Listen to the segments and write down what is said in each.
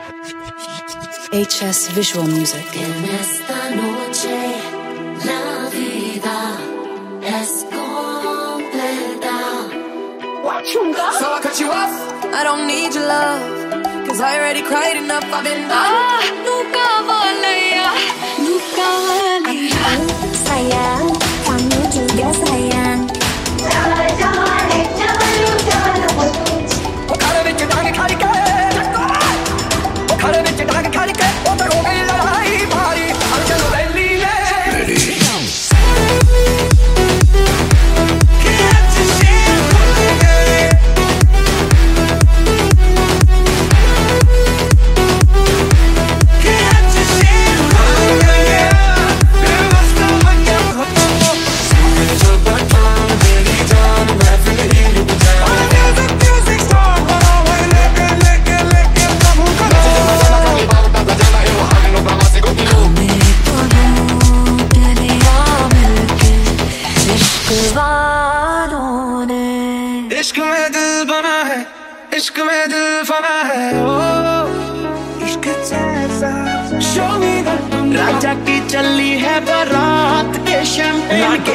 HS Visual Music. En esta noche la vida es completa. So I cut you off. I don't need your love, cause I already cried enough. I've been done. Nunca valaya, nunca valaya. Sayang, kamu juga sayang. इश्क में दिल बना है, इश्क में दिल बना है, ओ इश्क जैसा show me that राजा की चली है बारात के शैंपेन के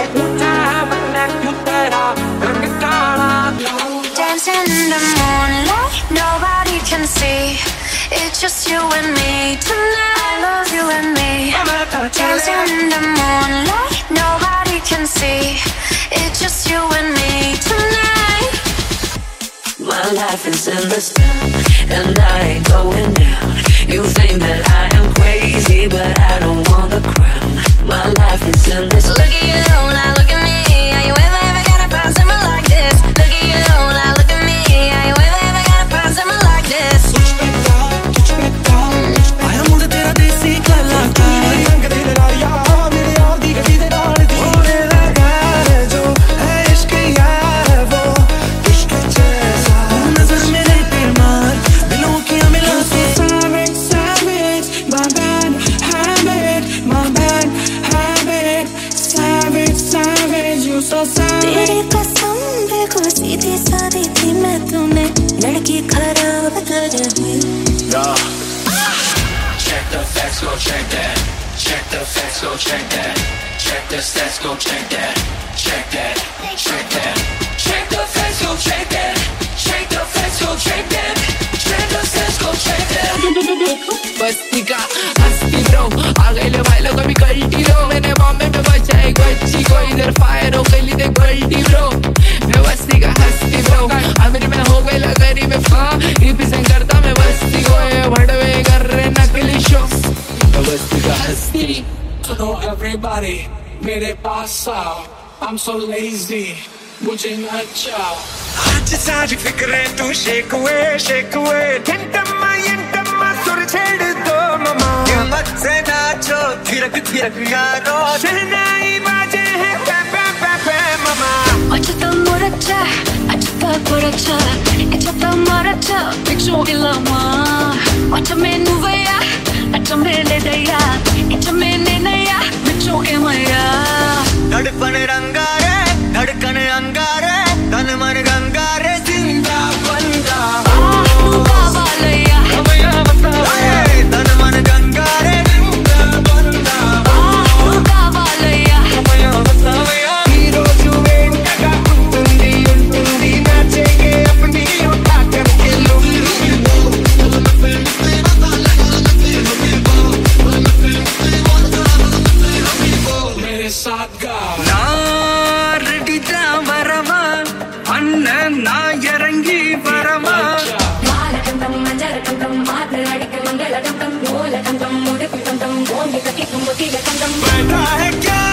Dancing in the moonlight, nobody can see. It's just you and me tonight. I love you and me. Dancing in the moonlight, nobody can see. It's just you and me tonight. My life is in the sun, and I ain't going down. You think that I am crazy, but I don't want the crown. My life is in this. Look at you, now look at me. Are you ever gonna find someone like this? Look at you, now look at me. Are you ever gonna find someone like this? आया मुझे तेरा देसी कलाकार रंग दे लाया मेरे यार दी गली दे डाल दी होने लगा है जो है इश्क यार वो इश्क जैसा नजर मेरे पे मार दिलों की मिला से savage savage my bad habit savage savage you so savage तेरी कसम देखो सीधी सादी थी मैं तूने लड़की खराब कर दी. Check the facts, go check that. Check the facts, go check that. Check the stats, go check that. Check that, check that. Check the facts, go check that. Check the facts, go check that. Check the stats, go check that. बस्ती का हस्ती bro आ गए ले भाई लोग अभी कल्टी रो मैंने बॉम्बे में बचा एक बच्ची को इधर फायर हो गई दे गल्टी ब्रो मैं बस्ती का हस्ती ब्रो अमीर में हो गई गरीब हाँ रिप्रेजेंट करता मैं बस्ती को ये भड़वे कर रहे नकली शो मैं बस्ती का हस्ती So everybody, मेरे पास आओ. I'm so lazy, मुझे न चाहो. आज सारी फिक्रें तू शेक हुए टम्मा सुर छेड़ दो ममा क्या मत से नाचो थिरक यारो शहनाई बाजे है पे ममा 어쩌다 모르자 어쩌다 모르자 어쩌다 모르자 빅쇼일라마 어쩌면 누구야 어쩌면 내다야 어쩌면 내나야 빅쇼일마야 धड़कन अंगारे तन मन गंगारे जिंदा बंदा 누가 발라야 तन मन गंगारे जिंदा बंदा 누가 발라야 हीरो जुए का ఉంటుంది नाचेंगे अपनी उठा करके मेरे साथ गाओ. नारडिता वरमा अन्ना ना यरंगी वरमा మాలకంతం మంజరకంతం మాట్లాడిక మంగళకంతం మూలకంతం ముడుకుంతం ఓంగి కటికం ముటిగకంతం बैठा है क्या